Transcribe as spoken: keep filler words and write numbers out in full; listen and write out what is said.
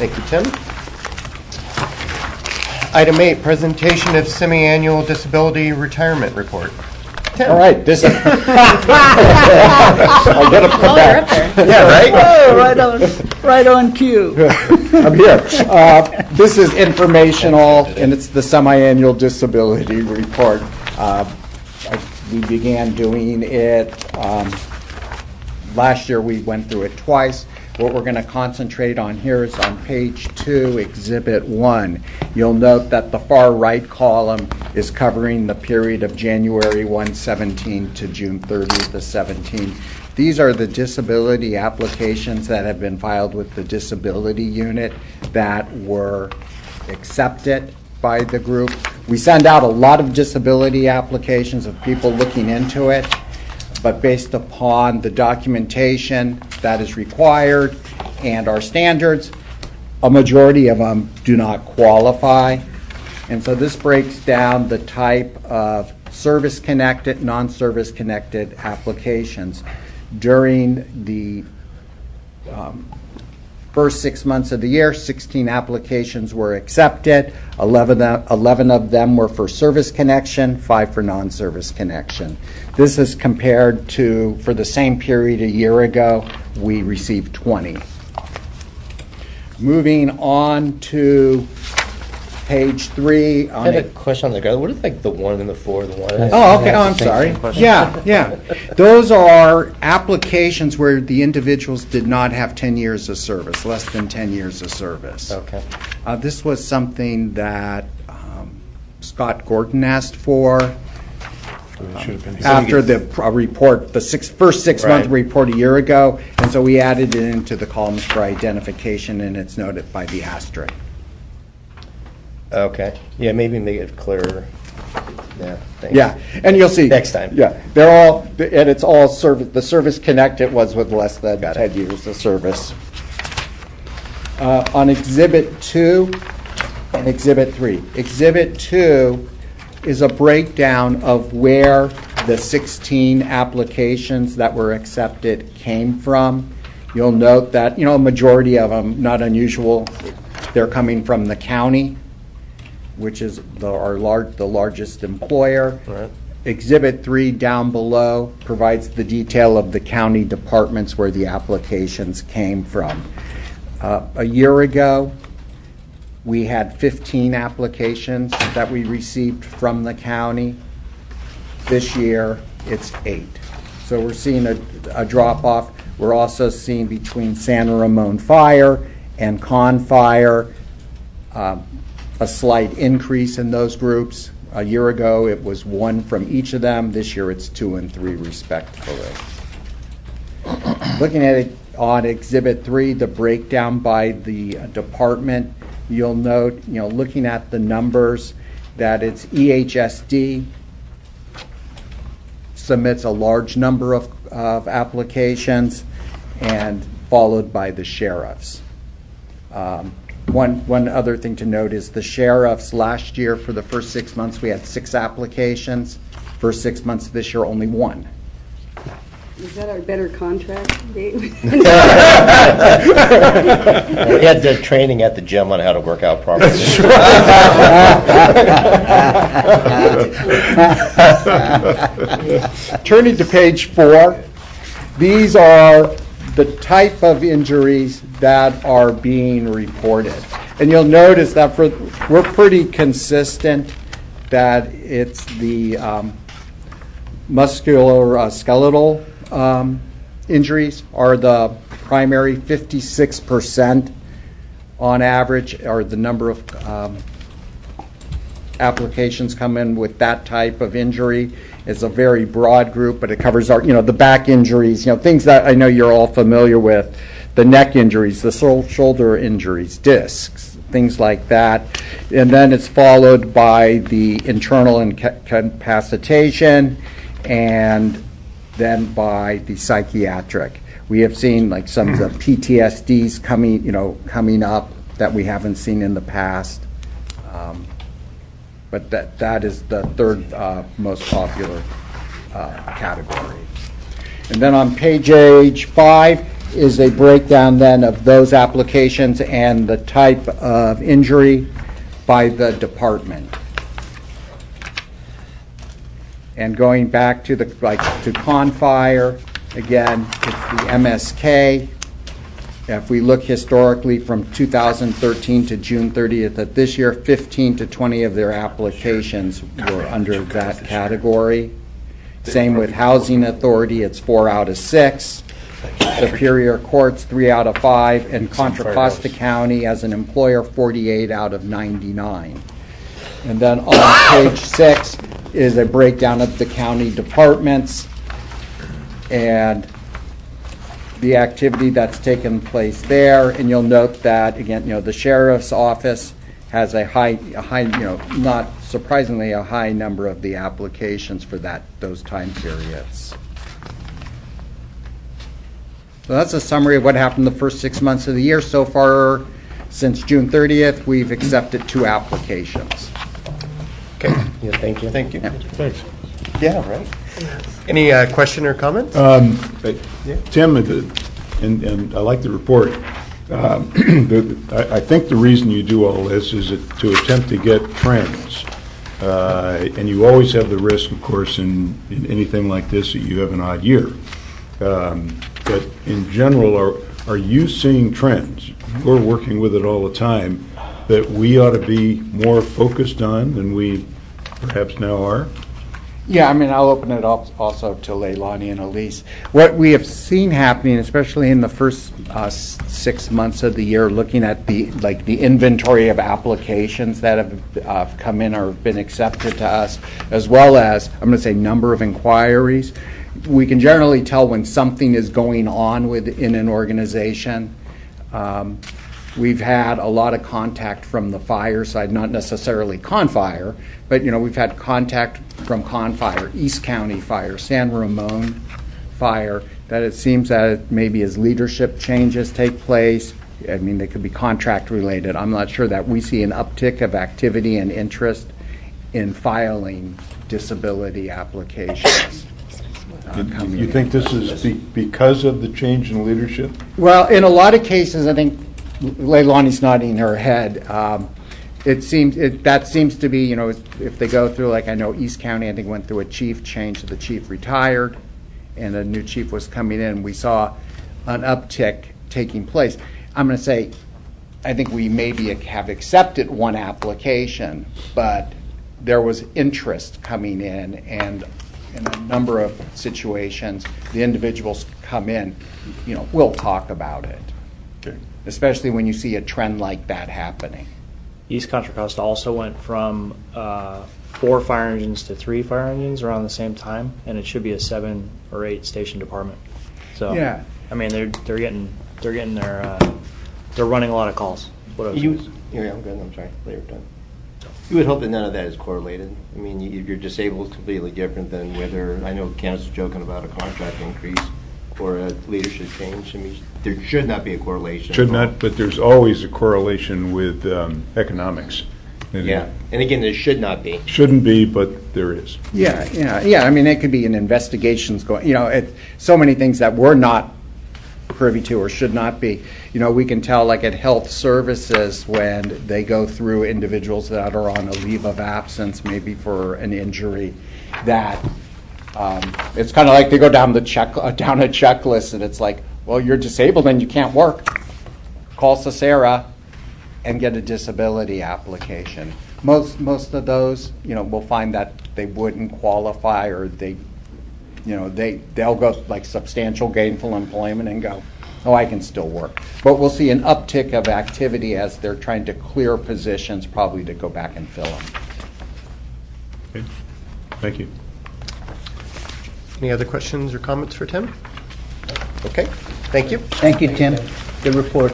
Thank you, Tim. Item eight, presentation of semi-annual disability retirement report. Tim. All right, this is. I get a put Oh, you're up there. Yeah, right? Oh, right on, right on cue. I'm here. Uh, this is informational, and it's the semi-annual disability report. Uh, I- we began doing it um, last year. We went through it twice. What we're going to concentrate on here is on page two, Exhibit one. You'll note that the far right column is covering the period of January first, seventeen to June thirtieth of seventeen. These are the disability applications that have been filed with the disability unit that were accepted by the group. We send out a lot of disability applications of people looking into it, but based upon the documentation that is required and our standards, a majority of them do not qualify. And so this breaks down the type of service-connected, non-service connected applications. During the um, first six months of the year, sixteen applications were accepted. eleven, eleven of them were for service connection, five for non-service connection. This is compared to, for the same period a year ago, we received twenty. Moving on to page three. I On had a it. question on the guy. What is like the one and the four? The one. Oh, okay. Oh, I'm sorry. Yeah, yeah. Those are applications where the individuals did not have ten years of service, less than ten years of service. Okay. Uh, this was something that um, Scott Gordon asked for after the pr- report, the six, first six-month Right. report a year ago, and so we added it into the columns for identification, and it's noted by the asterisk. Okay. Yeah, maybe make it clearer. Yeah. Thanks. Yeah, and you'll see. Next time. Yeah, they're all, and it's all service, the service connected was with less than Got ten it. years of service. Uh, On Exhibit two and Exhibit three. Exhibit two is a breakdown of where the sixteen applications that were accepted came from. You'll note that, you know, a majority of them, not unusual, they're coming from the county, which is the, our large, the largest employer. Right. Exhibit three down below provides the detail of the county departments where the applications came from. Uh, a year ago, we had fifteen applications that we received from the county. This year, it's eight. So we're seeing a, a drop-off. We're also seeing between San Ramon Fire and Con Fire, um, a slight increase in those groups. A year ago, it was one from each of them. This year, it's two and three, respectively. Looking at it on Exhibit three, the breakdown by the uh, department, you'll note, you know, looking at the numbers, that it's E H S D submits a large number of, of applications, and followed by the sheriffs. Um, One, one other thing to note is the sheriffs last year, for the first six months, we had six applications. First six months this year, only one. Is that our better contract, Dave? We had the training at the gym on how to work out properly. Turning to page four, these are the type of injuries that are being reported. And you'll notice that for, we're pretty consistent that it's the um, muscular uh, skeletal um, injuries are the primary. Fifty-six percent on average are the number of um, applications come in with that type of injury. It's a very broad group, but it covers our, you know, the back injuries, you know, things that I know you're all familiar with, the neck injuries, the sol- shoulder injuries, discs, things like that. And then it's followed by the internal incapacitation, and then by the psychiatric. We have seen like some of the P T S Ds coming, you know, coming up that we haven't seen in the past. Um, But that, that is the third uh, most popular uh, category. And then on page five, is a breakdown then of those applications and the type of injury by the department. And going back to the, like, to Confire, again, it's the M S K. If we look historically from two thousand thirteen to June thirtieth of this year, fifteen to twenty of their applications were under that category. Same with Housing Authority, it's four out of six. Superior Courts, three out of five. And Contra Costa County, as an employer, forty-eight out of ninety-nine. And then on page six is a breakdown of the county departments and the activity that's taken place there. And you'll note that, again, you know, the sheriff's office has a high, a high, you know, not surprisingly, a high number of the applications for that, those time periods. So that's a summary of what happened the first six months of the year. So far, since June thirtieth, we've accepted two applications. Okay. Yeah, thank you. Thank you. Yeah. Thanks. Yeah, right. Any uh, question or comment? Um, Tim, and, and I like the report. Um, the, I, I think the reason you do all this is it, to attempt to get trends. Uh, and you always have the risk, of course, in, in anything like this that you have an odd year. Um, but in general, are, are you seeing trends? We're working with it all the time that we ought to be more focused on than we perhaps now are? Yeah, I mean, I'll open it up also to Leilani and Elise. What we have seen happening, especially in the first uh, s- six months of the year, looking at the like the inventory of applications that have uh, come in or been accepted to us, as well as, I'm going to say, number of inquiries, we can generally tell when something is going on within an organization. Um, We've had a lot of contact from the fire side, not necessarily Confire, but you know we've had contact from Confire, East County Fire, San Ramon Fire, that it seems that maybe as leadership changes take place, I mean they could be contract related, I'm not sure, that we see an uptick of activity and interest in filing disability applications. Uh, You, you think this is be, because of the change in leadership? Well, in a lot of cases, I think Leilani's nodding her head. Um, it seems it, that seems to be, you know, if they go through, like I know East County, I think went through a chief change. The chief retired, and a new chief was coming in. We saw an uptick taking place. I'm going to say, I think we maybe have accepted one application, but there was interest coming in, and in a number of situations, the individuals come in, you know, we'll talk about it. Okay. Especially when you see a trend like that happening. East Contra Costa also went from uh, four fire engines to three fire engines around the same time, and it should be a seven or eight station department. So Yeah. I mean they're they're getting they're getting their uh, they're running a lot of calls. What I was You, gonna say. yeah, I'm good, I'm sorry, later done. You would hope that none of that is correlated. I mean, you- you're disabled is completely different than whether, I know Candace was joking about a contract increase or a leadership change. I mean, there should not be a correlation. Should not, but there's always a correlation with um, economics. And Yeah, and again, there should not be. Shouldn't be, but there is. Yeah, yeah, yeah. I mean, it could be an investigations going, you know, it, so many things that we're not privy to or should not be. You know, we can tell, like at health services, when they go through individuals that are on a leave of absence, maybe for an injury, that um, it's kind of like they go down the check uh, down a checklist, and it's like, well, you're disabled and you can't work. Call Cesara and get a disability application. Most most of those, you know, we'll find that they wouldn't qualify, or they, you know, they they'll go like substantial gainful employment and go, oh, I can still work. But we'll see an uptick of activity as they're trying to clear positions, probably to go back and fill them. Okay. Thank you. Any other questions or comments for Tim? Okay, thank you. Thank you, Tim. Good report.